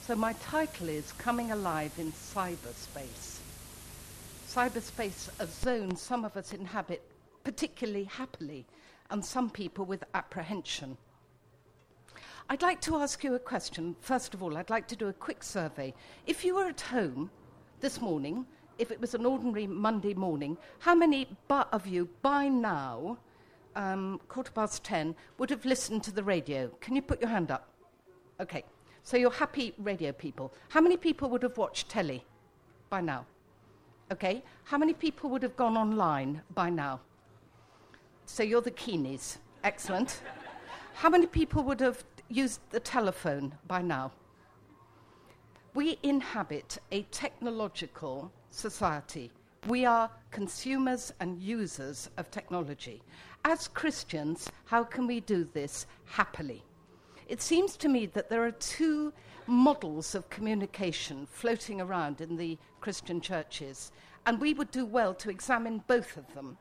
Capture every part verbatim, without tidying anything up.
So my title is Coming Alive in Cyberspace. Cyberspace, a zone some of us inhabit particularly happily, and some people with apprehension. I'd like to ask you a question. First of all, I'd like to do a quick survey. If you were at home this morning, if it was an ordinary Monday morning, how many but of you by now, um, quarter past ten, would have listened to the radio? Can you put your hand up? Okay. So you're happy radio people. How many people would have watched telly by now? Okay. How many people would have gone online by now? So you're the keenies. Excellent. How many people would have used the telephone by now? We inhabit a technological society. We are consumers and users of technology. As Christians, how can we do this happily? It seems to me that there are two models of communication floating around in the Christian churches, and we would do well to examine both of them.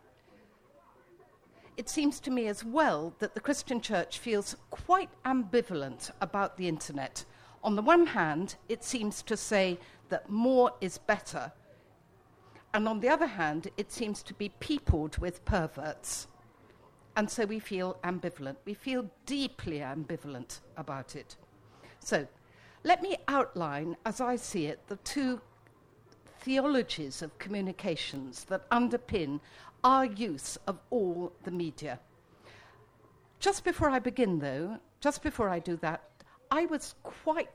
It seems to me as well that the Christian church feels quite ambivalent about the internet. On the one hand, it seems to say that more is better, and on the other hand, it seems to be peopled with perverts. And so we feel ambivalent. We feel deeply ambivalent about it. So let me outline, as I see it, the two theologies of communications that underpin our use of all the media. Just before I begin, though, just before I do that, I was quite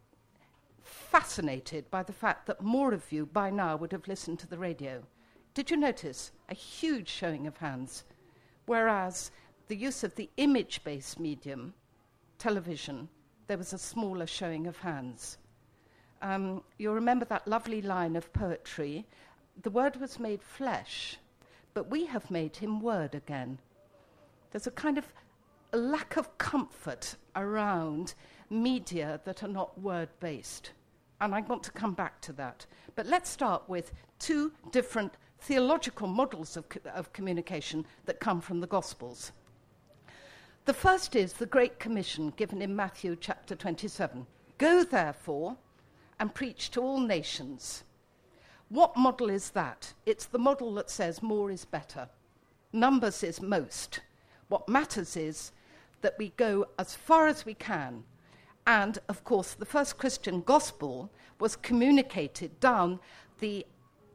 fascinated by the fact that more of you by now would have listened to the radio. Did you notice a huge showing of hands? Whereas the use of the image-based medium, television, there was a smaller showing of hands. Um, you'll remember that lovely line of poetry, the Word was made flesh, but we have made him word again. There's a kind of a lack of comfort around media that are not word-based. And I want to come back to that. But let's start with two different theological models of, co- of communication that come from the Gospels. The first is the Great Commission given in Matthew chapter twenty-seven. Go therefore and preach to all nations. What model is that? It's the model that says more is better. Numbers is most. What matters is that we go as far as we can. And, of course, the first Christian gospel was communicated down the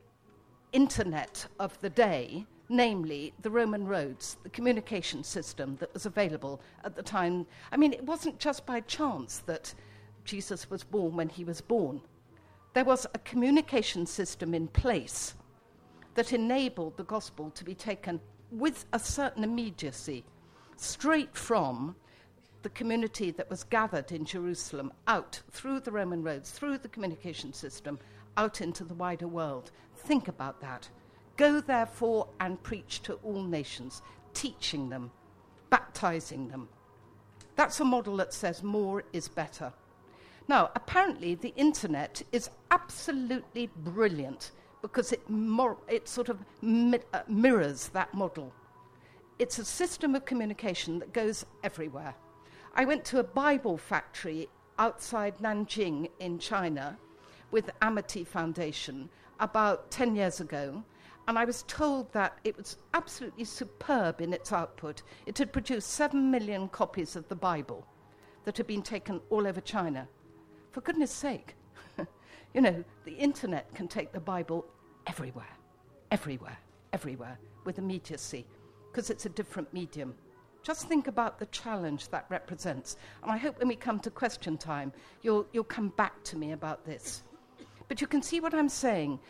internet of the day, namely the Roman roads, the communication system that was available at the time. I mean, it wasn't just by chance that Jesus was born when he was born. There was a communication system in place that enabled the gospel to be taken with a certain immediacy, straight from the community that was gathered in Jerusalem out through the Roman roads, through the communication system, out into the wider world. Think about that. Go therefore and preach to all nations, teaching them, baptizing them. That's a model that says more is better. Now, apparently the internet is absolutely brilliant because it, mor- it sort of mi- uh, mirrors that model. It's a system of communication that goes everywhere. I went to a Bible factory outside Nanjing in China with Amity Foundation about ten years ago, and I was told that it was absolutely superb in its output. It had produced seven million copies of the Bible that had been taken all over China. For goodness sake, you know, the internet can take the Bible everywhere, everywhere, everywhere, with immediacy, because it's a different medium. Just think about the challenge that represents. And I hope when we come to question time, you'll, you'll come back to me about this. But you can see what I'm saying.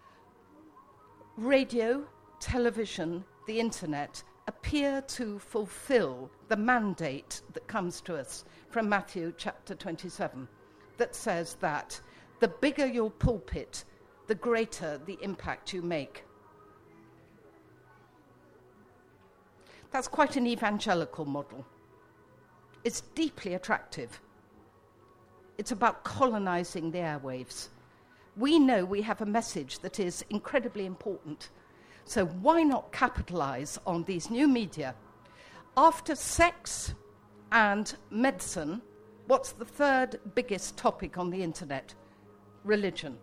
Radio, television, the internet appear to fulfill the mandate that comes to us from Matthew chapter twenty-seven, that says that the bigger your pulpit, the greater the impact you make. That's quite an evangelical model. It's deeply attractive. It's about colonizing the airwaves. We know we have a message that is incredibly important. So why not capitalize on these new media? After sex and medicine, What's the third biggest topic on the internet? Religion.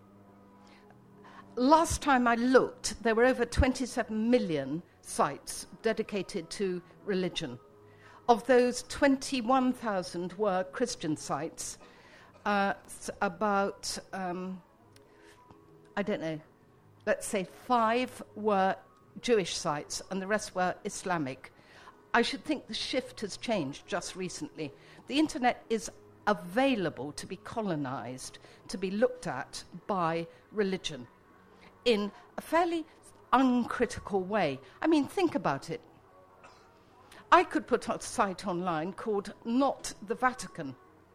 Last time I looked, there were over twenty-seven million sites dedicated to religion. Of those, twenty-one thousand were Christian sites. Uh, about, um, I don't know, let's say five were Jewish sites and the rest were Islamic. I should think the shift has changed just recently. The internet is available to be colonized, to be looked at by religion in a fairly uncritical way. I mean, think about it. I could put a site online called Not the Vatican.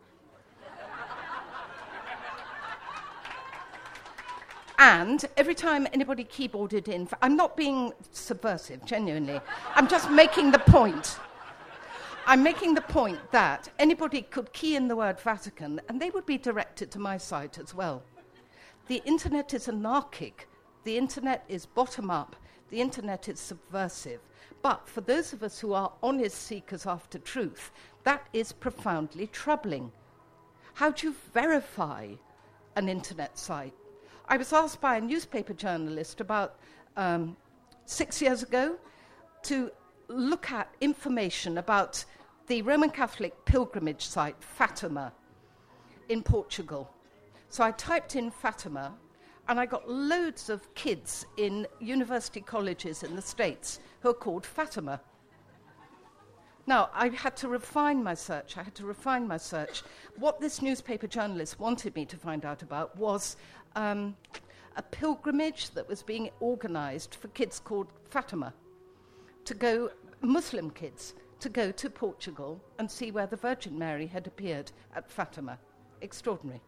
And every time anybody keyboarded in, I'm not being subversive, genuinely. I'm just making the point. I'm making the point that anybody could key in the word Vatican and they would be directed to my site as well. The internet is anarchic. The internet is bottom-up. The internet is subversive. But for those of us who are honest seekers after truth, that is profoundly troubling. How do you verify an internet site? I was asked by a newspaper journalist about um, six years ago to look at information about the Roman Catholic pilgrimage site, Fatima, in Portugal. So I typed in Fatima, and I got loads of kids in university colleges in the States who are called Fatima. Now, I had to refine my search. I had to refine my search. What this newspaper journalist wanted me to find out about was um, a pilgrimage that was being organized for kids called Fatima, to go, Muslim kids, to go to Portugal and see where the Virgin Mary had appeared at Fatima. Extraordinary.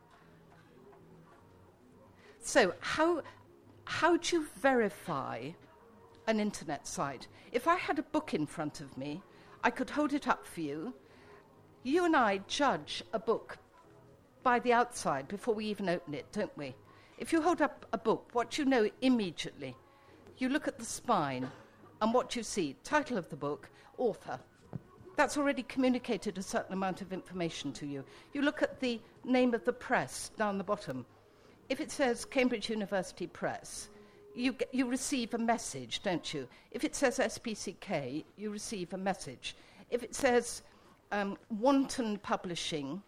So how, how do you verify an internet site? If I had a book in front of me, I could hold it up for you. You and I judge a book by the outside before we even open it, don't we? If you hold up a book, what you know immediately, you look at the spine and what you see, title of the book, author. That's already communicated a certain amount of information to you. You look at the name of the press down the bottom. If it says Cambridge University Press, you, get, you receive a message, don't you? If it says S P C K, you receive a message. If it says um, Wanton Publishing,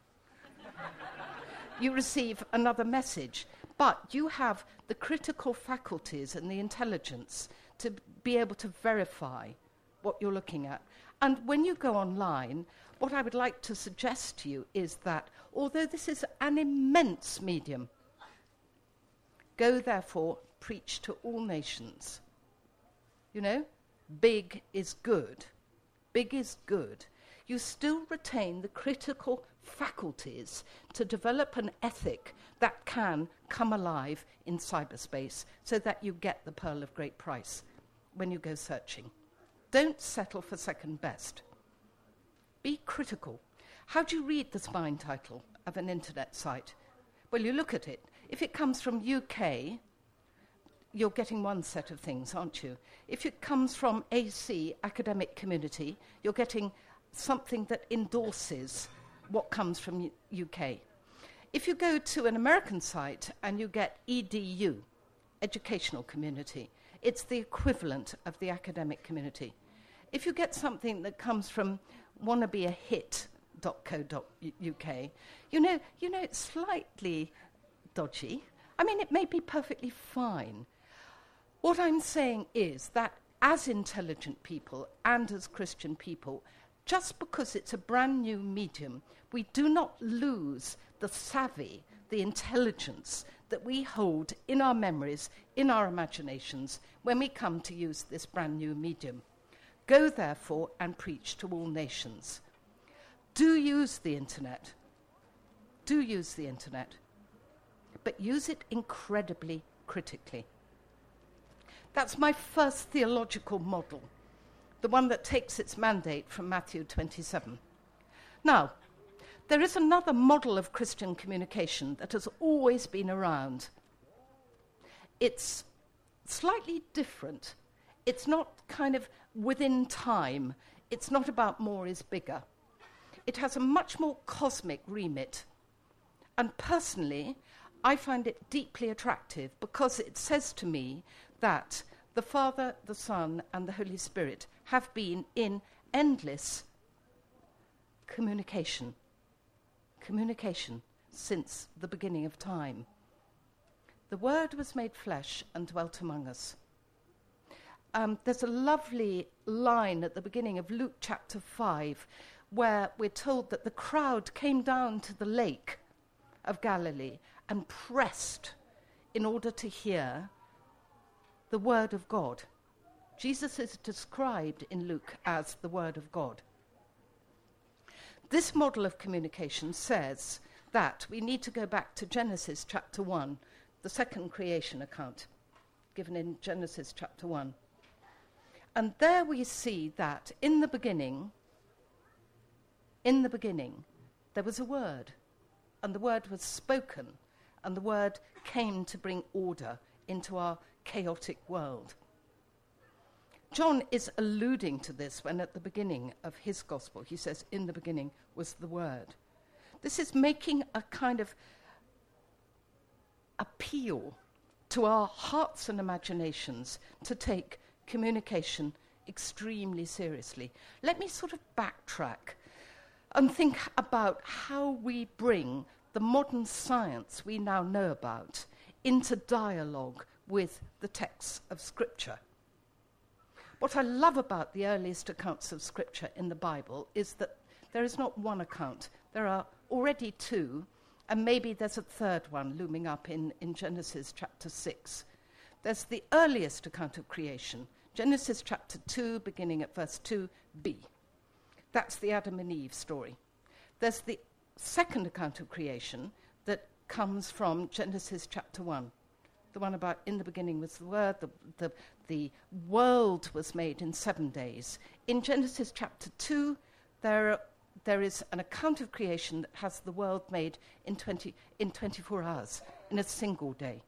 you receive another message. But you have the critical faculties and the intelligence to be able to verify what you're looking at. And when you go online, what I would like to suggest to you is that although this is an immense medium, go, therefore, preach to all nations. You know, big is good. Big is good. You still retain the critical faculties to develop an ethic that can come alive in cyberspace so that you get the pearl of great price when you go searching. Don't settle for second best. Be critical. How do you read the spine title of an internet site? Well, you look at it. If it comes from U K, you're getting one set of things, aren't you? If it comes from A C, academic community, you're getting something that endorses what comes from U- UK. If you go to an American site and you get E D U, educational community, it's the equivalent of the academic community. If you get something that comes from wannabeahit dot co dot U K, you know, you know it's slightly dodgy. I mean, it may be perfectly fine. What I'm saying is that as intelligent people and as Christian people, just because it's a brand new medium, we do not lose the savvy, the intelligence that we hold in our memories, in our imaginations, when we come to use this brand new medium. Go, therefore, and preach to all nations. Do use the internet. Do use the internet. But use it incredibly critically. That's my first theological model, the one that takes its mandate from Matthew twenty-seven. Now, there is another model of Christian communication that has always been around. It's slightly different. It's not kind of within time. It's not about more is bigger. it has a much more cosmic remit. And personally, I find it deeply attractive because it says to me that the Father, the Son, and the Holy Spirit have been in endless communication. Communication since the beginning of time. The Word was made flesh and dwelt among us. Um, there's a lovely line at the beginning of Luke chapter five where we're told that the crowd came down to the lake of Galilee and pressed in order to hear the Word of God. Jesus is described in Luke as the Word of God. This model of communication says that we need to go back to Genesis chapter one, the second creation account, given in Genesis chapter one. And there we see that in the beginning, in the beginning, there was a word, and the word was spoken, and the word came to bring order into our chaotic world. John is alluding to this when at the beginning of his gospel he says, in the beginning was the Word. This is making a kind of appeal to our hearts and imaginations to take communication extremely seriously. Let me sort of backtrack and think about how we bring the modern science we now know about into dialogue with the texts of Scripture. What I love about the earliest accounts of Scripture in the Bible is that there is not one account. There are already two, and maybe there's a third one looming up in, in Genesis chapter six. There's the earliest account of creation, Genesis chapter two, beginning at verse two b. That's the Adam and Eve story. There's the second account of creation that comes from Genesis chapter one. The one about in the beginning was the Word, the, the, the world was made in seven days. In Genesis chapter two, there, there is an account of creation that has the world made in, twenty, in twenty-four hours, in a single day.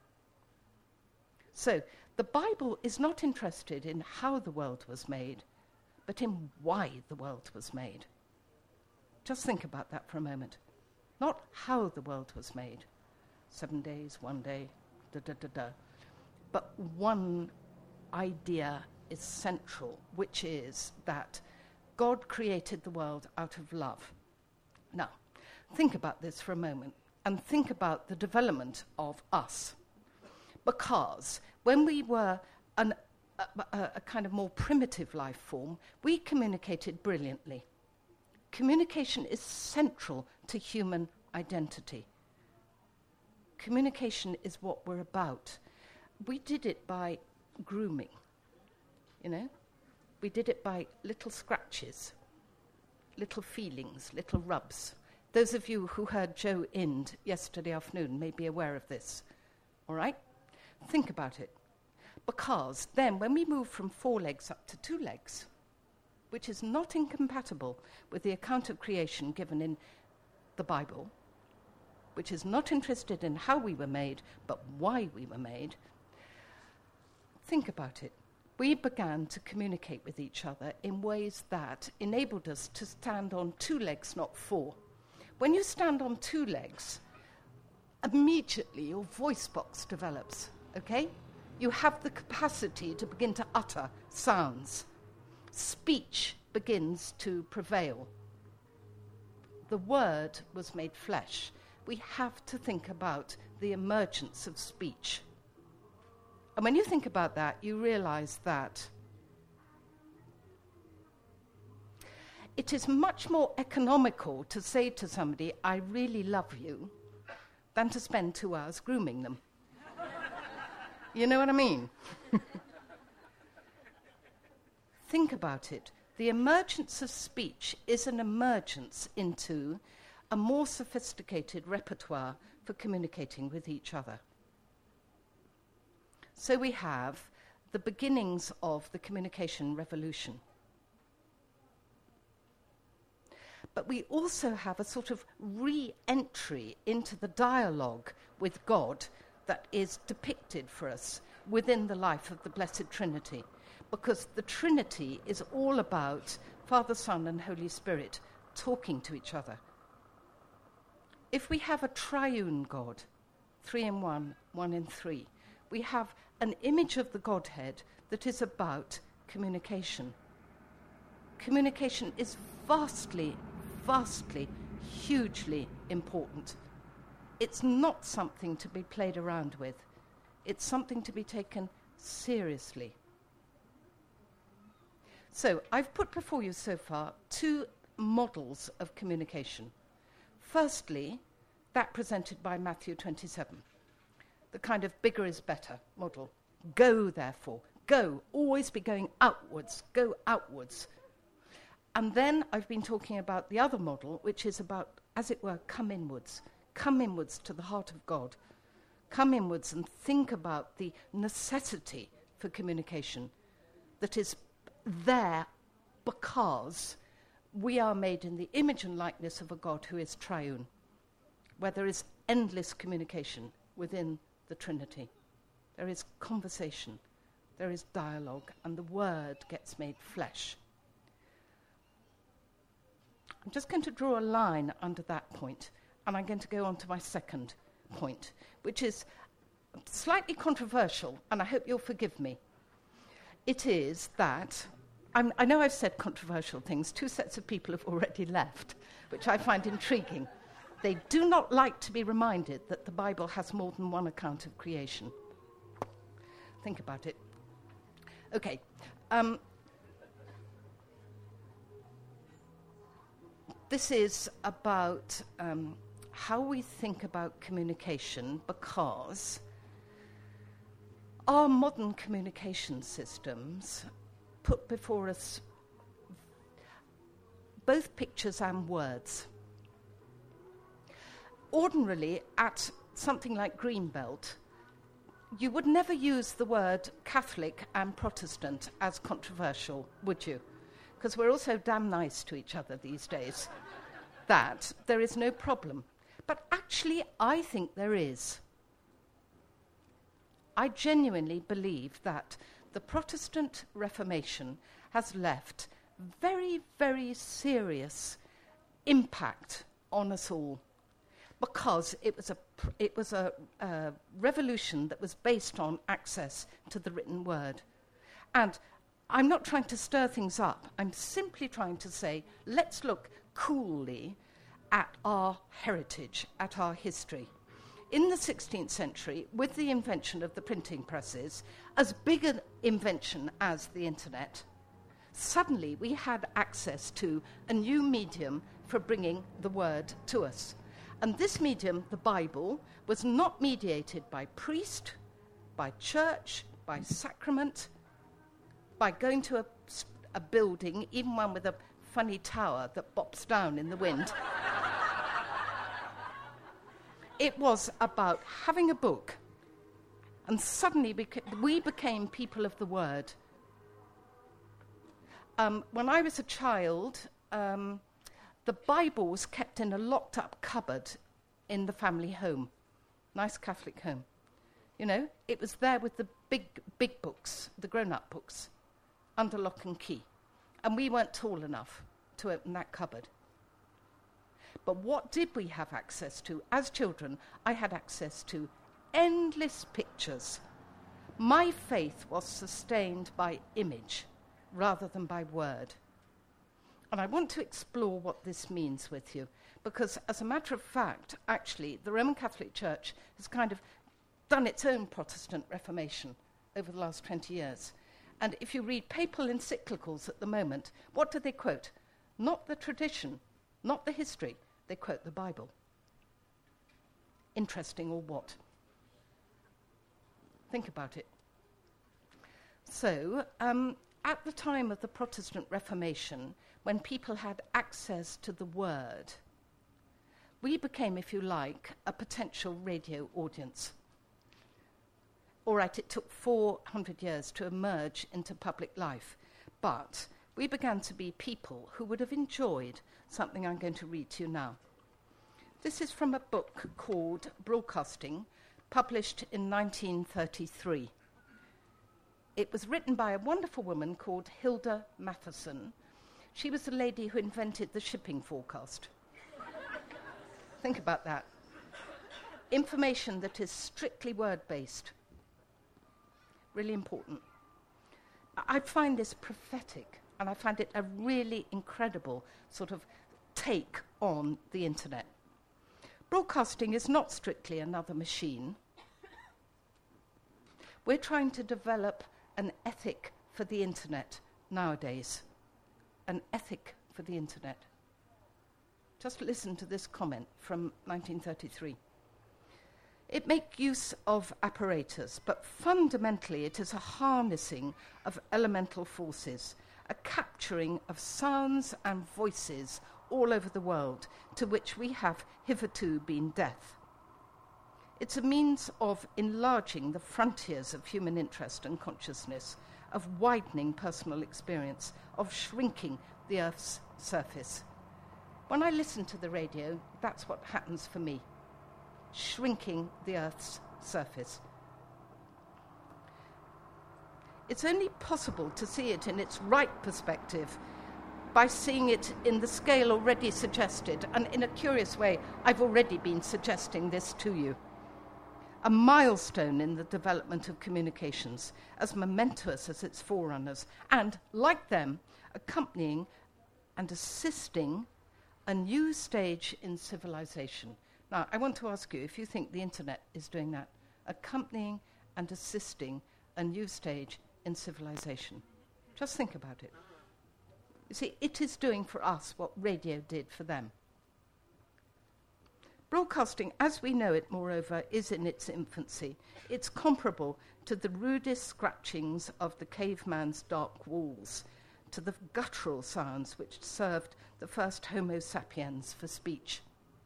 So the Bible is not interested in how the world was made, but in why the world was made. Just think about that for a moment. Not how the world was made. Seven days, one day, Da, da, da, da. But one idea is central, which is that God created the world out of love. Now, think about this for a moment and think about the development of us. Because when we were an, a, a, a kind of more primitive life form, we communicated brilliantly. Communication is central to human identity. Communication is what we're about. We did it by grooming, you know? We did it by little scratches, little feelings, little rubs. Those of you who heard Joe Ind yesterday afternoon may be aware of this, all right? Think about it. Because then when we move from four legs up to two legs, which is not incompatible with the account of creation given in the Bible, which is not interested in how we were made, but why we were made, think about it. We began to communicate with each other in ways that enabled us to stand on two legs, not four. When you stand on two legs, immediately your voice box develops, okay? You have the capacity to begin to utter sounds. Speech begins to prevail. The Word was made flesh. We have to think about the emergence of speech. And when you think about that, you realize that it is much more economical to say to somebody, I really love you, than to spend two hours grooming them. You know what I mean? Think about it. The emergence of speech is an emergence into a more sophisticated repertoire for communicating with each other. So we have the beginnings of the communication revolution. But we also have a sort of re-entry into the dialogue with God that is depicted for us within the life of the Blessed Trinity. Because the Trinity is all about Father, Son, and Holy Spirit talking to each other. If we have a triune God, three in one, one in three, we have an image of the Godhead that is about communication. Communication is vastly, vastly, hugely important. It's not something to be played around with. It's something to be taken seriously. So I've put before you so far two models of communication. Firstly, that presented by Matthew twenty-seven, the kind of bigger is better model. Go, therefore, go, always be going outwards, go outwards. And then I've been talking about the other model, which is about, as it were, come inwards. Come inwards to the heart of God. Come inwards and think about the necessity for communication that is there because we are made in the image and likeness of a God who is triune, where there is endless communication within the Trinity. There is conversation, there is dialogue, and the Word gets made flesh. I'm just going to draw a line under that point, and I'm going to go on to my second point, which is slightly controversial, and I hope you'll forgive me. It is that, I'm, I know I've said controversial things, two sets of people have already left, which I find intriguing. They do not like to be reminded that the Bible has more than one account of creation. Think about it. Okay. Um, this is about um, how we think about communication, because our modern communication systems put before us both pictures and words. Ordinarily, at something like Greenbelt, you would never use the word Catholic and Protestant as controversial, would you? Because we're all so damn nice to each other these days that there is no problem. But actually, I think there is. I genuinely believe that the Protestant Reformation has left very, very serious impact on us all, because it was a pr- it was a uh, revolution that was based on access to the written word. And I'm not trying to stir things up. I'm simply trying to say, let's look coolly at our heritage, at our history. In the sixteenth century, with the invention of the printing presses, as big an invention as the internet, suddenly we had access to a new medium for bringing the word to us. And this medium, the Bible, was not mediated by priest, by church, by sacrament, by going to a, a building, even one with a funny tower that bops down in the wind. It was about having a book, and suddenly beca- we became people of the word. Um, when I was a child, um, the Bible was kept in a locked-up cupboard in the family home. Nice Catholic home. You know, it was there with the big, big books, the grown-up books, under lock and key. And we weren't tall enough to open that cupboard. But what did we have access to? As children, I had access to endless pictures. My faith was sustained by image rather than by word. And I want to explore what this means with you, because as a matter of fact, actually, the Roman Catholic Church has kind of done its own Protestant Reformation over the last twenty years. And if you read papal encyclicals at the moment, what do they quote? Not the tradition, not the history. They quote the Bible. Interesting or what? Think about it. So, um, at the time of the Protestant Reformation, when people had access to the word, we became, if you like, a potential radio audience. All right, it took four hundred years to emerge into public life, but we began to be people who would have enjoyed something I'm going to read to you now. This is from a book called Broadcasting, published in nineteen thirty-three. It was written by a wonderful woman called Hilda Matheson. She was the lady who invented the shipping forecast. Think about that. Information that is strictly word-based. Really important. I find this prophetic, and I find it a really incredible sort of take on the internet. Broadcasting is not strictly another machine. We're trying to develop an ethic for the internet nowadays. An ethic for the internet. Just listen to this comment from nineteen thirty-three. It makes use of apparatus, but fundamentally it is a harnessing of elemental forces, a capturing of sounds and voices all over the world, to which we have hitherto been deaf. It's a means of enlarging the frontiers of human interest and consciousness, of widening personal experience, of shrinking the Earth's surface. When I listen to the radio, that's what happens for me. Shrinking the Earth's surface. It's only possible to see it in its right perspective by seeing it in the scale already suggested, and in a curious way, I've already been suggesting this to you. A milestone in the development of communications, as momentous as its forerunners, and, like them, accompanying and assisting a new stage in civilization. Now, I want to ask you if you think the internet is doing that, accompanying and assisting a new stage in civilization. Just think about it. You see, it is doing for us what radio did for them. Broadcasting, as we know it, moreover, is in its infancy. It's comparable to the rudest scratchings of the caveman's dark walls, to the guttural sounds which served the first Homo sapiens for speech.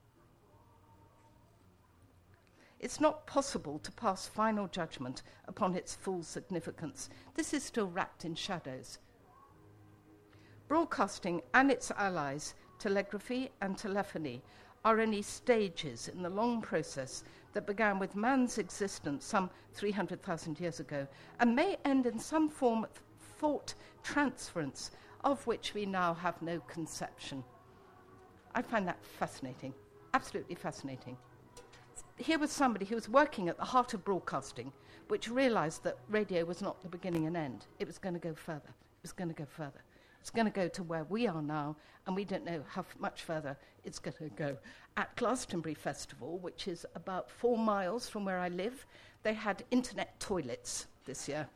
It's not possible to pass final judgment upon its full significance. This is still wrapped in shadows. Broadcasting and its allies, telegraphy and telephony, are only stages in the long process that began with man's existence some three hundred thousand years ago and may end in some form of thought transference of which we now have no conception. I find that fascinating, absolutely fascinating. Here was somebody who was working at the heart of broadcasting, which realized that radio was not the beginning and end. It was going to go further. It was going to go further. It's going to go to where we are now, and we don't know how f- much further it's going to go. At Glastonbury Festival, which is about four miles from where I live, they had internet toilets this year.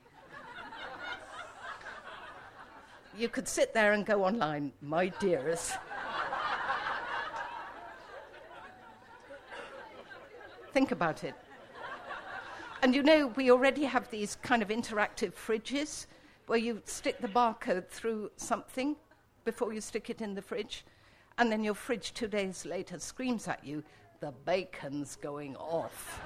You could sit there and go online, my dearest. Think about it. And you know, we already have these kind of interactive fridges where you stick the barcode through something before you stick it in the fridge, and then your fridge two days later screams at you, the bacon's going off.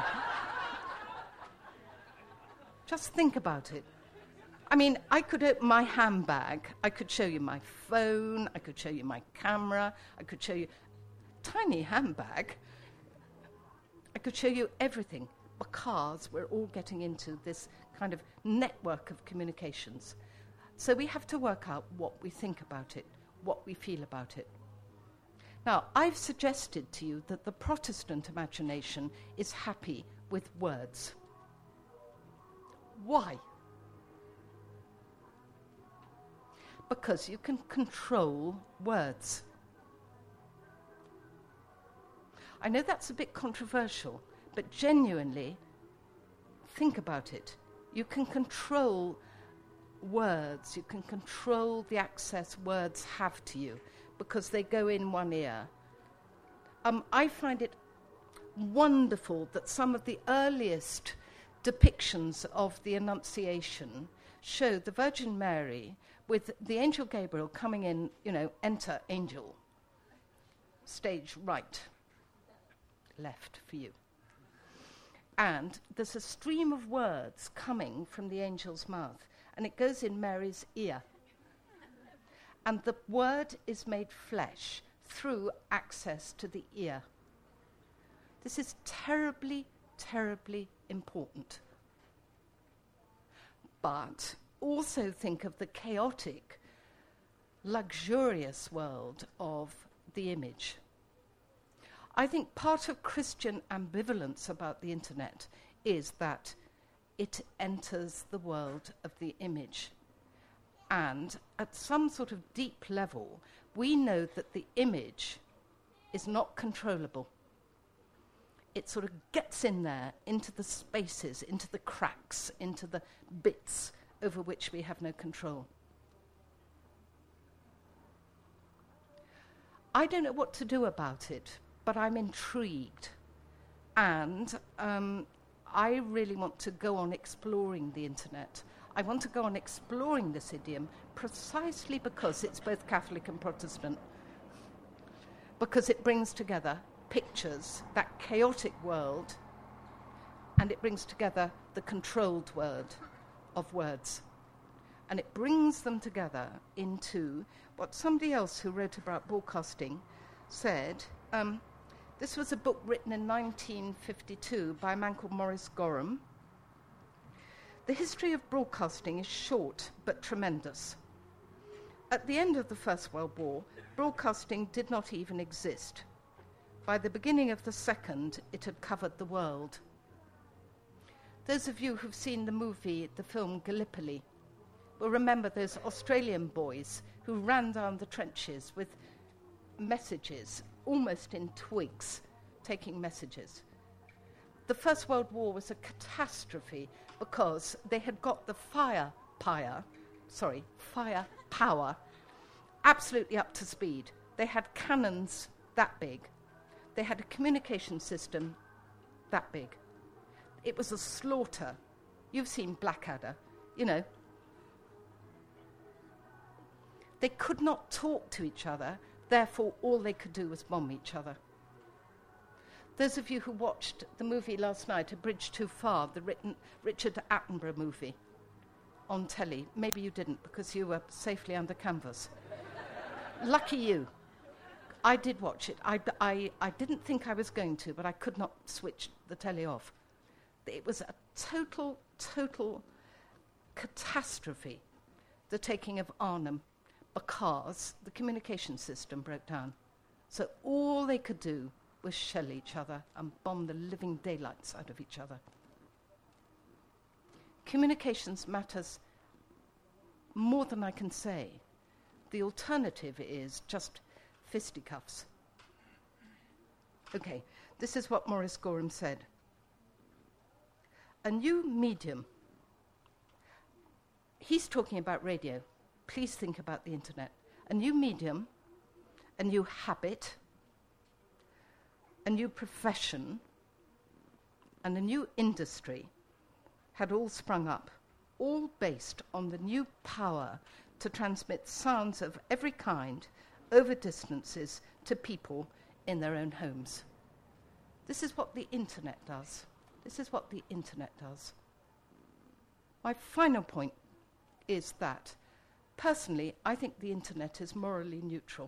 Just think about it. I mean, I could open my handbag, I could show you my phone, I could show you my camera, I could show you a tiny handbag. I could show you everything, because we're all getting into this kind of network of communications. So we have to work out what we think about it, what we feel about it. Now, I've suggested to you that the Protestant imagination is happy with words. Why? Because you can control words. I know that's a bit controversial, but genuinely, think about it. You can control words, you can control the access words have to you, because they go in one ear. Um, I find it wonderful that some of the earliest depictions of the Annunciation show the Virgin Mary with the angel Gabriel coming in, you know, enter angel, stage right. Left for you. And there's a stream of words coming from the angel's mouth, and it goes in Mary's ear. And the word is made flesh through access to the ear. This is terribly, terribly important. But also think of the chaotic luxurious world of the image. I think part of Christian ambivalence about the internet is that it enters the world of the image. And at some sort of deep level, we know that the image is not controllable. It sort of gets in there, into the spaces, into the cracks, into the bits over which we have no control. I don't know what to do about it, but I'm intrigued. And um, I really want to go on exploring the internet. I want to go on exploring this idiom precisely because it's both Catholic and Protestant. Because it brings together pictures, that chaotic world, and it brings together the controlled world of words. And it brings them together into what somebody else who wrote about broadcasting said. Um, this was a book written in nineteen fifty-two by a man called Maurice Gorham. The history of broadcasting is short but tremendous. At the end of the First World War, broadcasting did not even exist. By the beginning of the Second, it had covered the world. Those of you who've seen the movie, the film Gallipoli, will remember those Australian boys who ran down the trenches with messages, almost in twigs, taking messages. The First World War was a catastrophe because they had got the fire power, sorry, fire power absolutely up to speed. They had cannons that big. They had a communication system that big. It was a slaughter. You've seen Blackadder, you know. They could not talk to each other, therefore all they could do was bomb each other. Those of you who watched the movie last night, A Bridge Too Far, the written Richard Attenborough movie on telly, maybe you didn't because you were safely under canvas. Lucky you. I did watch it. I, I, I didn't think I was going to, but I could not switch the telly off. It was a total, total catastrophe, the taking of Arnhem, because the communication system broke down. So all they could do was shell each other and bomb the living daylights out of each other. Communications matters more than I can say. The alternative is just fisticuffs. Okay, this is what Maurice Gorham said. A new medium. He's talking about radio. Please think about the internet. A new medium, a new habit, a new profession, and a new industry had all sprung up, all based on the new power to transmit sounds of every kind over distances to people in their own homes. This is what the internet does. This is what the internet does. My final point is that, personally, I think the internet is morally neutral.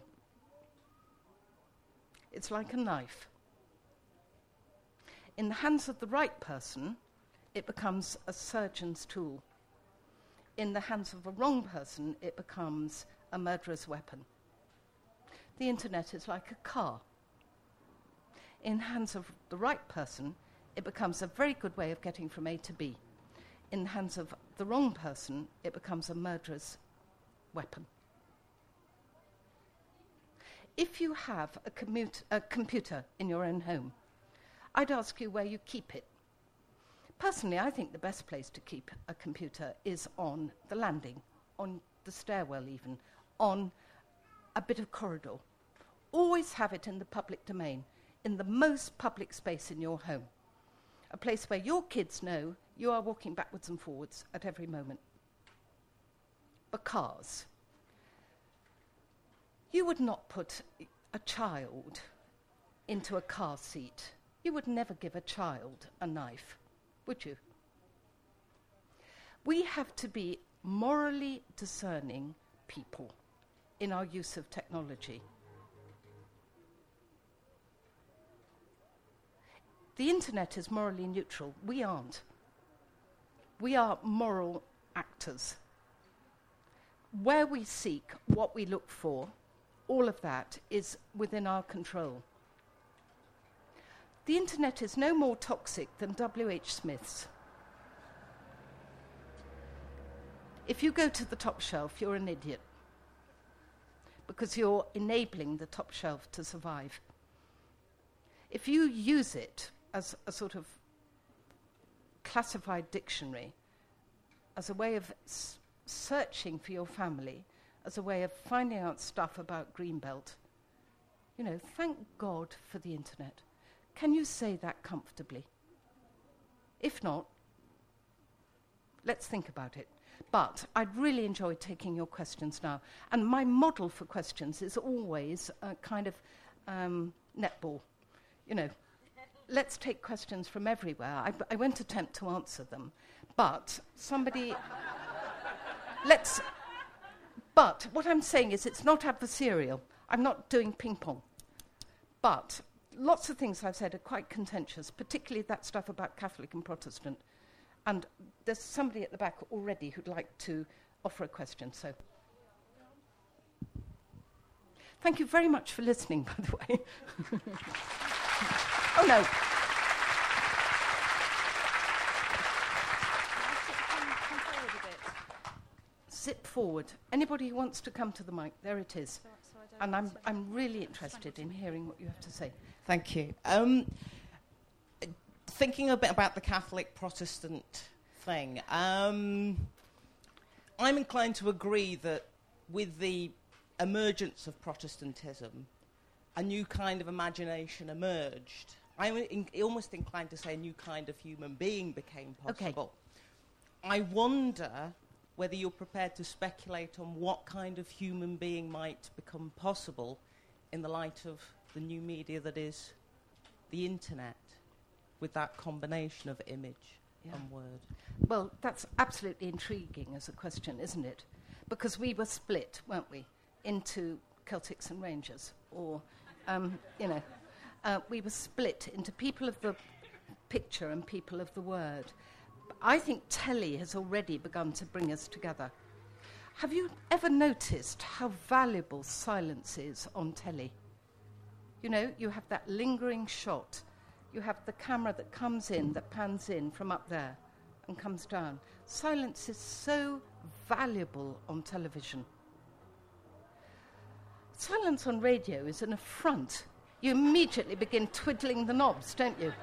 It's like a knife. In the hands of the right person, it becomes a surgeon's tool. In the hands of a wrong person, it becomes a murderer's weapon. The internet is like a car. In the hands of the right person, it becomes a very good way of getting from A to B. In the hands of the wrong person, it becomes a murderer's weapon. If you have a, commute, a computer in your own home, I'd ask you where you keep it. Personally, I think the best place to keep a computer is on the landing, on the stairwell even, on a bit of corridor. Always have it in the public domain, in the most public space in your home. A place where your kids know you are walking backwards and forwards at every moment. Because you would not put a child into a car seat. You would never give a child a knife, would you? We have to be morally discerning people in our use of technology. The internet is morally neutral. We aren't. We are moral actors. where we seek, what we look for, all of that is within our control. The internet is no more toxic than W H Smith's. If you go to the top shelf, you're an idiot, because you're enabling the top shelf to survive. If you use it as a sort of classified dictionary, as a way of s- searching for your family, as a way of finding out stuff about Greenbelt, you know, thank God for the internet. Can you say that comfortably? If not, let's think about it. But I'd really enjoy taking your questions now. And my model for questions is always a kind of um, netball. You know, let's take questions from everywhere. I, I won't attempt to answer them. But somebody... let's... But what I'm saying is it's not adversarial. I'm not doing ping-pong. But lots of things I've said are quite contentious, particularly that stuff about Catholic and Protestant. And there's somebody at the back already who'd like to offer a question, so. Thank you very much for listening, by the way. Oh, no. Come forward a bit. Zip forward. Anybody who wants to come to the mic, there it is. So, so and I'm, I'm really interested in hearing what you have to say. Thank you. Um, Thinking a bit about the Catholic-Protestant thing, um, I'm inclined to agree that with the emergence of Protestantism, a new kind of imagination emerged. I'm in, almost inclined to say a new kind of human being became possible. Okay. I wonder whether you're prepared to speculate on what kind of human being might become possible in the light of the new media that is the internet, with that combination of image yeah. and word. Well, that's absolutely intriguing as a question, isn't it? Because we were split, weren't we, into Celtics and Rangers, or, um, you know, uh, we were split into people of the picture and people of the word. I think telly has already begun to bring us together. Have you ever noticed how valuable silence is on telly? You know, you have that lingering shot. You have the camera that comes in, that pans in from up there and comes down. Silence is so valuable on television. Silence on radio is an affront. You immediately begin twiddling the knobs, don't you?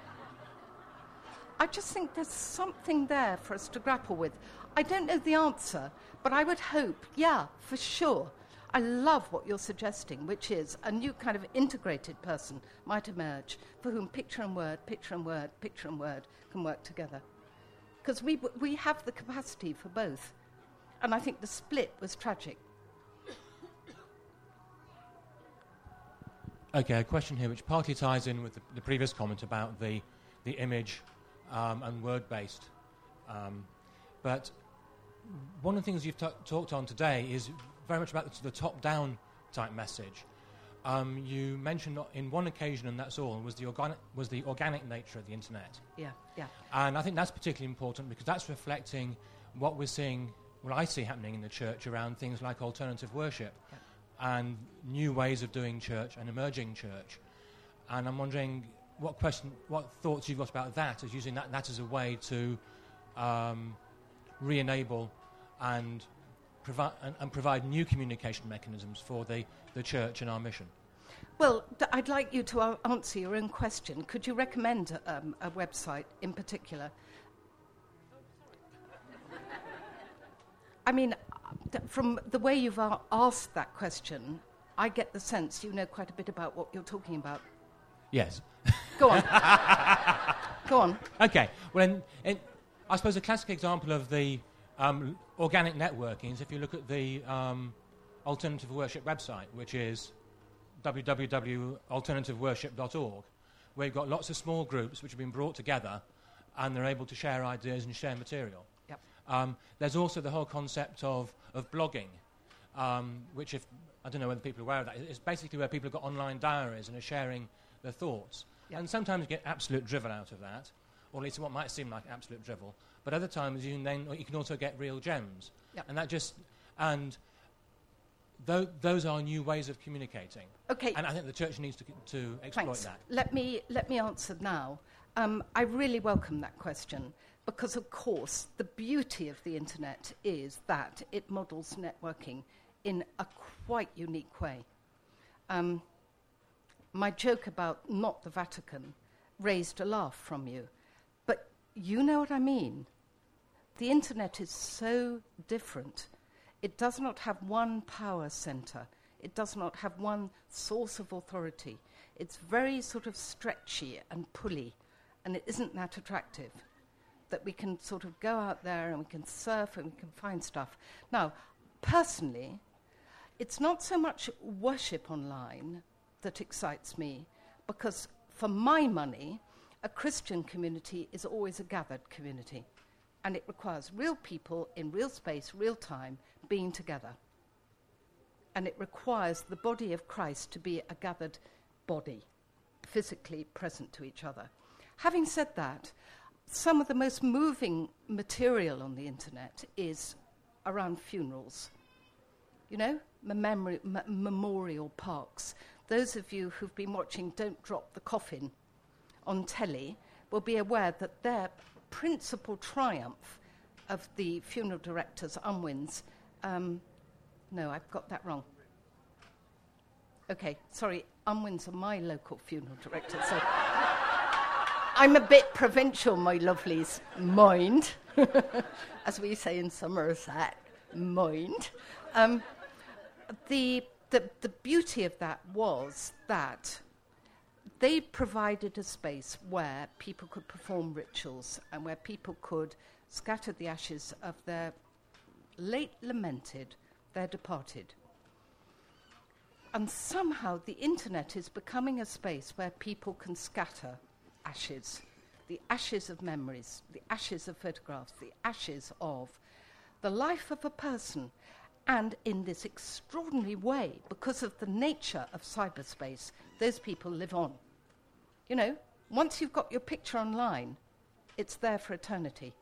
I just think there's something there for us to grapple with. I don't know the answer, but I would hope, yeah, for sure. I love what you're suggesting, which is a new kind of integrated person might emerge for whom picture and word, picture and word, picture and word can work together. Because we, w- we have the capacity for both. And I think the split was tragic. Okay, a question here which partly ties in with the, the previous comment about the, the image um, and word-based. Um, but one of the things you've t- talked on today is very much about the, the top-down type message. Um, you mentioned in one occasion, and that's all, was the organic was the organic nature of the internet. Yeah, yeah. And I think that's particularly important because that's reflecting what we're seeing, what I see happening in the church around things like alternative worship yeah. and new ways of doing church and emerging church. And I'm wondering what question, what thoughts you've got about that, as using that, that as a way to um, re-enable and Provi- and, and provide new communication mechanisms for the, the church and our mission. Well, d- I'd like you to uh, answer your own question. Could you recommend um, a website in particular? I mean, th- from the way you've uh, asked that question, I get the sense you know quite a bit about what you're talking about. Yes. Go on. Go on. Okay. Well, in, in, I suppose a classic example of the Um, organic networking is if you look at the um, Alternative Worship website, which is w w w dot alternative worship dot org, where you've got lots of small groups which have been brought together and they're able to share ideas and share material. Yep. Um, there's also the whole concept of, of blogging, um, which if, I don't know whether people are aware of that, it's basically where people have got online diaries and are sharing their thoughts. Yep. And sometimes you get absolute drivel out of that, or at least what might seem like absolute drivel. But other times you can then you can also get real gems, yep. and that just And th- those are new ways of communicating. Okay. And I think the church needs to, to exploit Thanks. that. Let me, let me answer now. Um, I really welcome that question because, of course, the beauty of the internet is that it models networking in a quite unique way. Um, my joke about not the Vatican raised a laugh from you, but you know what I mean. The internet is so different. It does not have one power center. It does not have one source of authority. It's very sort of stretchy and pulley, and it isn't that attractive, that we can sort of go out there and we can surf and we can find stuff. Now, personally, it's not so much worship online that excites me, because for my money, a Christian community is always a gathered community, and it requires real people in real space, real time, being together. And it requires the body of Christ to be a gathered body, physically present to each other. Having said that, some of the most moving material on the internet is around funerals. You know, memori- m- memorial parks. Those of you who've been watching Don't Drop the Coffin on telly will be aware that their principal triumph of the funeral directors, Unwins, um, no, I've got that wrong. Okay, sorry, Unwins are my local funeral director, so I'm a bit provincial, my lovelies. Mind, as we say in Somerset, mind. Um, the, the, the beauty of that was that they provided a space where people could perform rituals and where people could scatter the ashes of their late lamented, their departed. And somehow the internet is becoming a space where people can scatter ashes, the ashes of memories, the ashes of photographs, the ashes of the life of a person. And in this extraordinary way, because of the nature of cyberspace, those people live on. You know, once you've got your picture online, it's there for eternity.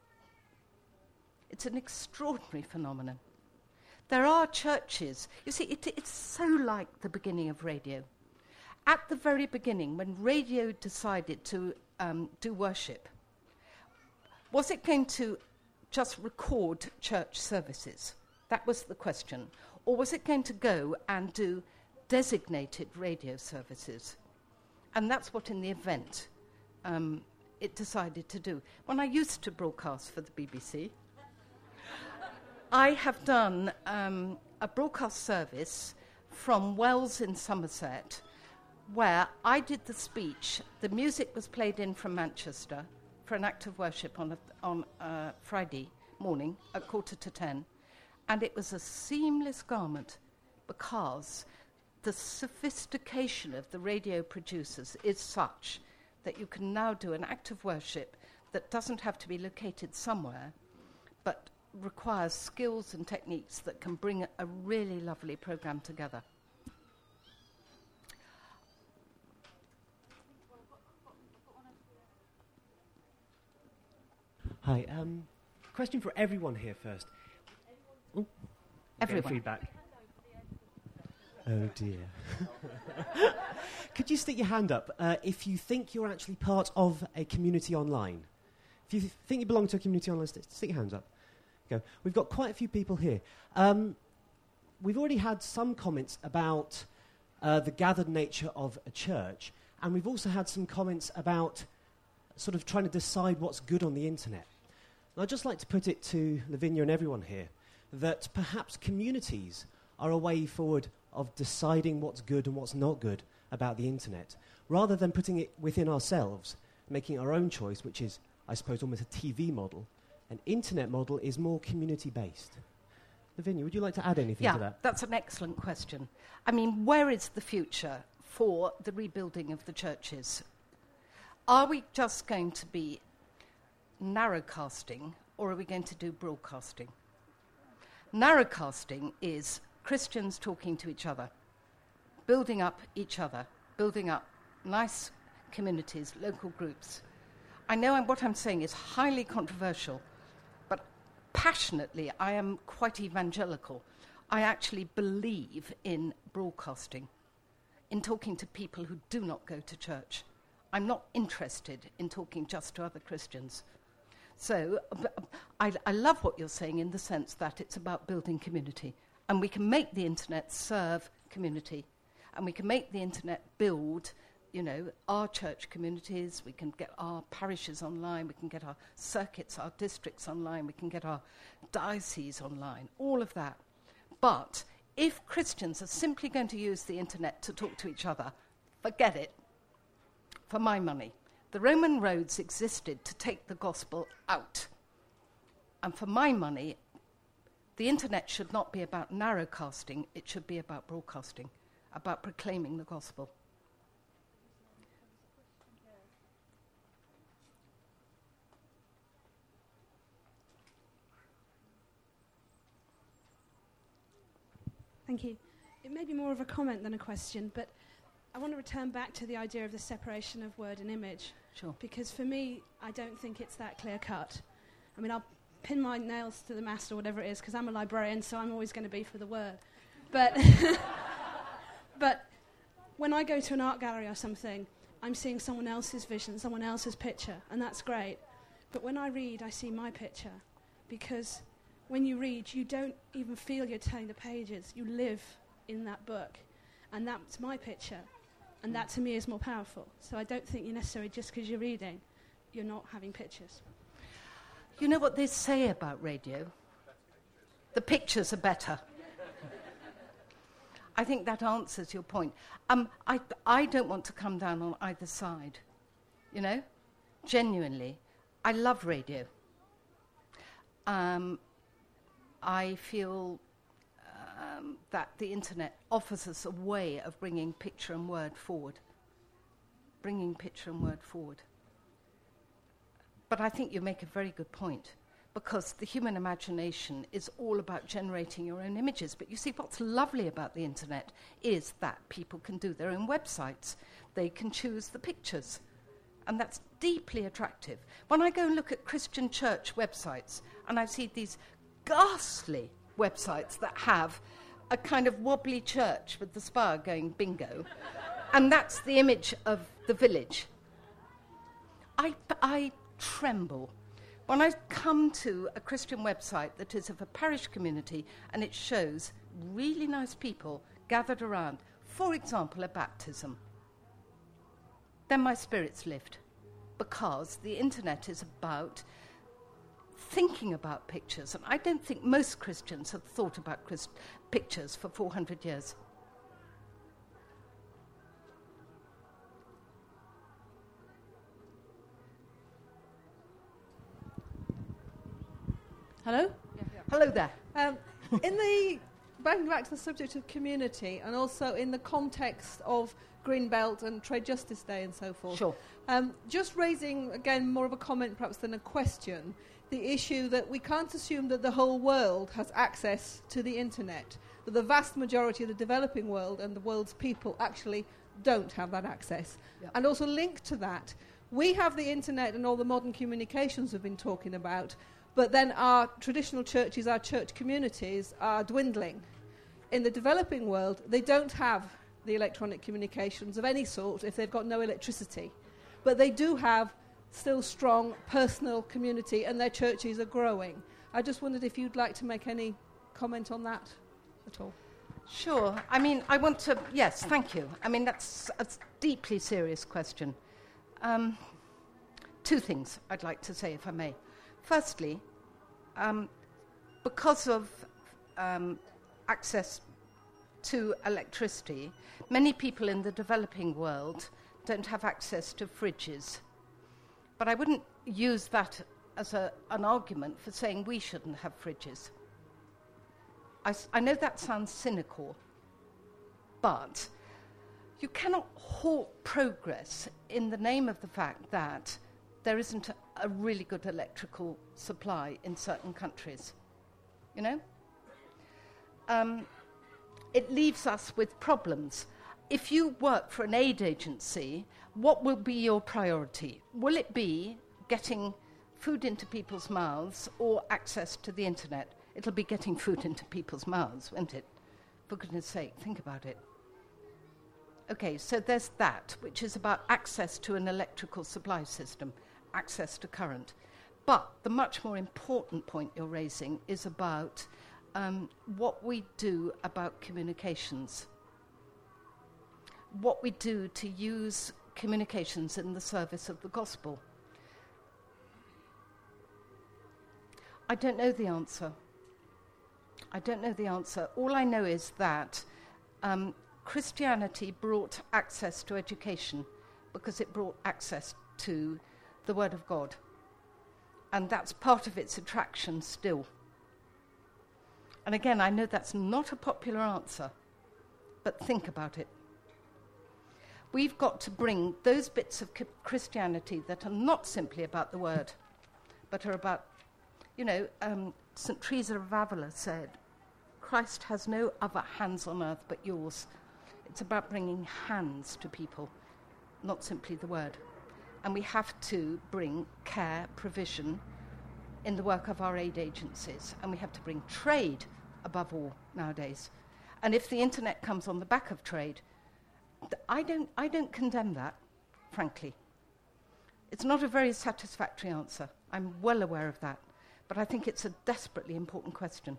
It's an extraordinary phenomenon. There are churches, you see, it, it's so like the beginning of radio. At the very beginning, when radio decided to um, do worship, was it going to just record church services? That was the question. Or was it going to go and do designated radio services? And that's what in the event um, it decided to do. When I used to broadcast for the B B C, I have done um, a broadcast service from Wells in Somerset, where I did the speech. The music was played in from Manchester for an act of worship on a, on a Friday morning at quarter to ten. And it was a seamless garment because the sophistication of the radio producers is such that you can now do an act of worship that doesn't have to be located somewhere, but requires skills and techniques that can bring a, a really lovely program together. Hi. Um, question for everyone here first. Oh, Everyone. Feedback. Oh dear. Could you stick your hand up uh, if you think you're actually part of a community online? If you th- think you belong to a community online, st- stick your hands up. Go. We've got quite a few people here. Um, we've already had some comments about uh, the gathered nature of a church, and we've also had some comments about sort of trying to decide what's good on the internet. And I'd just like to put it to Lavinia and everyone here that perhaps communities are a way forward of deciding what's good and what's not good about the internet, rather than putting it within ourselves, making our own choice, which is, I suppose, almost a T V model. An internet model is more community-based. Lavinia, would you like to add anything yeah, to that? That's an excellent question. I mean, where is the future for the rebuilding of the churches? Are we just going to be narrowcasting, or are we going to do broadcasting? Narrowcasting is Christians talking to each other, building up each other, building up nice communities, local groups. I know I'm, what I'm saying is highly controversial, but passionately I am quite evangelical. I actually believe in broadcasting, in talking to people who do not go to church. I'm not interested in talking just to other Christians. So b- I, I love what you're saying in the sense that it's about building community. And we can make the internet serve community. And we can make the internet build, you know, our church communities. We can get our parishes online. We can get our circuits, our districts online. We can get our dioceses online. All of that. But if Christians are simply going to use the internet to talk to each other, forget it. For my money. The Roman roads existed to take the gospel out. And for my money, the internet should not be about narrowcasting, it should be about broadcasting, about proclaiming the gospel. Thank you. It may be more of a comment than a question, but I want to return back to the idea of the separation of word and image. Sure. Because for me, I don't think it's that clear cut. I mean, I'll pin my nails to the mast or whatever it is, because I'm a librarian, so I'm always going to be for the word. But, but when I go to an art gallery or something, I'm seeing someone else's vision, someone else's picture, and that's great. But when I read, I see my picture, because when you read, you don't even feel you're turning the pages. You live in that book, and that's my picture. And that, to me, is more powerful. So I don't think you're necessarily, just because you're reading, you're not having pictures. You know what they say about radio? The pictures are better. I think that answers your point. Um, I, I don't want to come down on either side. You know? Genuinely. I love radio. Um, I feel Um, that the internet offers us a way of bringing picture and word forward. Bringing picture and word forward. But I think you make a very good point, because the human imagination is all about generating your own images. But you see, what's lovely about the internet is that people can do their own websites. They can choose the pictures. And that's deeply attractive. When I go and look at Christian church websites, and I see these ghastly websites that have a kind of wobbly church with the spire going bingo, and that's the image of the village. I, I tremble when I come to a Christian website that is of a parish community and it shows really nice people gathered around, for example, a baptism. Then my spirits lift, because the internet is about thinking about pictures, and I don't think most Christians have thought about Christ- pictures for four hundred years. Hello? Yeah, yeah. Hello there. Um, in the, backing back to the subject of community, and also in the context of Greenbelt and Trade Justice Day and so forth, Sure. Um, just raising, again, more of a comment perhaps than a question, the issue that we can't assume that the whole world has access to the internet, that the vast majority of the developing world and the world's people actually don't have that access. Yep. And also linked to that, we have the internet and all the modern communications we've been talking about, but then our traditional churches, our church communities are dwindling. In the developing world, they don't have the electronic communications of any sort if they've got no electricity. But they do have still strong personal community, and their churches are growing. I just wondered if you'd like to make any comment on that at all. Sure. I mean, I want to... Yes, thank you. I mean, that's a deeply serious question. Um, two things I'd like to say, if I may. Firstly, um, because of um, access to electricity, many people in the developing world don't have access to fridges. But I wouldn't use that as a, an argument for saying we shouldn't have fridges. I, s- I know that sounds cynical, but you cannot halt progress in the name of the fact that there isn't a, a really good electrical supply in certain countries. You know? Um, it leaves us with problems. If you work for an aid agency, what will be your priority? Will it be getting food into people's mouths or access to the internet? It'll be getting food into people's mouths, won't it? For goodness sake, think about it. Okay, so there's that, which is about access to an electrical supply system, access to current. But the much more important point you're raising is about um, what we do about communications. What we do to use communications in the service of the gospel. I don't know the answer. I don't know the answer. All I know is that um, Christianity brought access to education because it brought access to the Word of God. And that's part of its attraction still. And again, I know that's not a popular answer, but think about it. We've got to bring those bits of Christianity that are not simply about the Word, but are about, you know, um, Saint Teresa of Avila said, Christ has no other hands on earth but yours. It's about bringing hands to people, not simply the Word. And we have to bring care, provision in the work of our aid agencies. And we have to bring trade above all nowadays. And if the internet comes on the back of trade, th- I don't, I don't condemn that, frankly. It's not a very satisfactory answer. I'm well aware of that. But I think it's a desperately important question.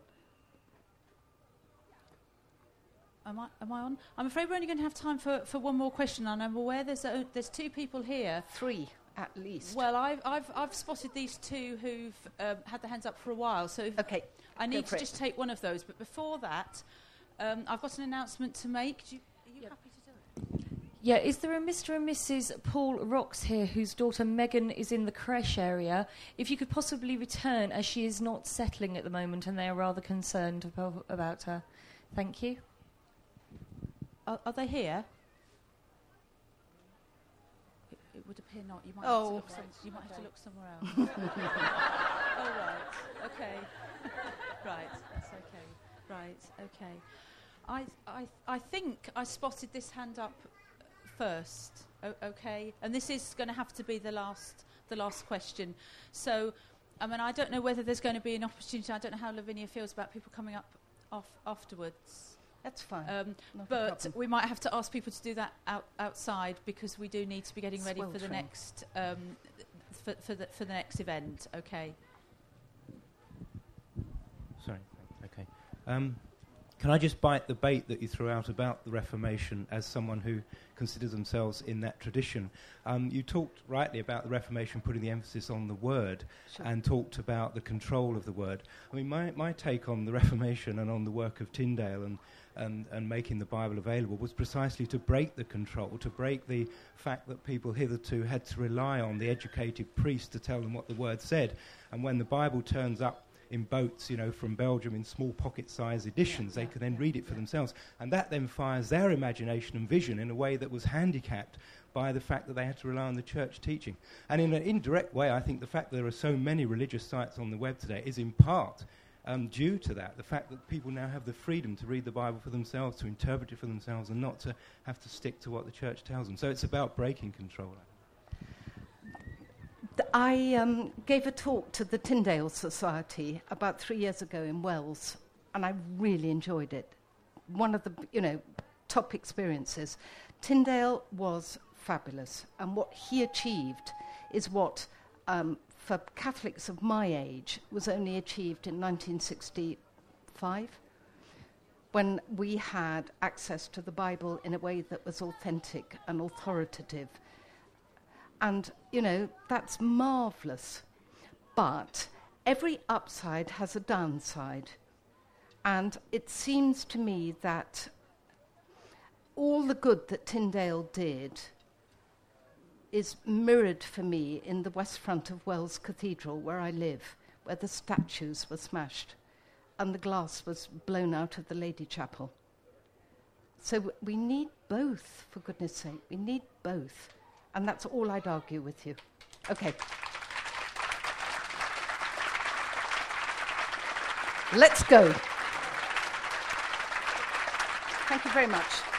Am I, am I on? I'm afraid we're only going to have time for, for one more question, and I'm aware there's a, there's two people here. Three, at least. Well, I've I've, I've spotted these two who've um, had their hands up for a while, so if Okay, I need to it. just take one of those. But before that, um, I've got an announcement to make. Do you, are you Yep. happy to do it? Yeah, is there a Mister and Missus Paul Rocks here whose daughter Megan is in the creche area? If you could possibly return, as she is not settling at the moment and they are rather concerned about, about her. Thank you. Are, are they here? It, it would appear not. You might Oh, have to look, some, you might have to look somewhere else. Oh, right. Okay. Right. That's okay. Right. Okay. I, I, I think I spotted this hand up first. O- okay. And this is going to have to be the last, the last question. So, I mean, I don't know whether there's going to be an opportunity. I don't know how Lavinia feels about people coming up off afterwards. That's fine. Um, Not a but problem. we might have to ask people to do that out, outside because we do need to be getting ready for the Sweltering. next um, for, for the for the next event. Okay. Sorry. Okay. Um, can I just bite the bait that you threw out about the Reformation as someone who considers themselves in that tradition? Um, you talked rightly about the Reformation putting the emphasis on the Word Sure. and talked about the control of the Word. I mean, my, my take on the Reformation and on the work of Tyndale and, and, and making the Bible available was precisely to break the control, to break the fact that people hitherto had to rely on the educated priest to tell them what the Word said. And when the Bible turns up in boats, you know, from Belgium in small pocket-sized editions, Yeah, they yeah, can then yeah, read it for yeah. themselves. And that then fires their imagination and vision in a way that was handicapped by the fact that they had to rely on the church teaching. And in an indirect way, I think the fact that there are so many religious sites on the web today is in part um, due to that, the fact that people now have the freedom to read the Bible for themselves, to interpret it for themselves, and not to have to stick to what the church tells them. So it's about breaking control. Th- I um, gave a talk to the Tyndale Society about three years ago in Wells, and I really enjoyed it. One of the, you know, top experiences. Tyndale was fabulous, and what he achieved is what, um, for Catholics of my age, was only achieved in nineteen sixty-five, when we had access to the Bible in a way that was authentic and authoritative. And, you know, that's marvellous. But every upside has a downside. And it seems to me that all the good that Tyndale did is mirrored for me in the west front of Wells Cathedral, where I live, where the statues were smashed and the glass was blown out of the Lady Chapel. So w- we need both, for goodness sake. We need both. And that's all I'd argue with you. Okay. Let's go. Thank you very much.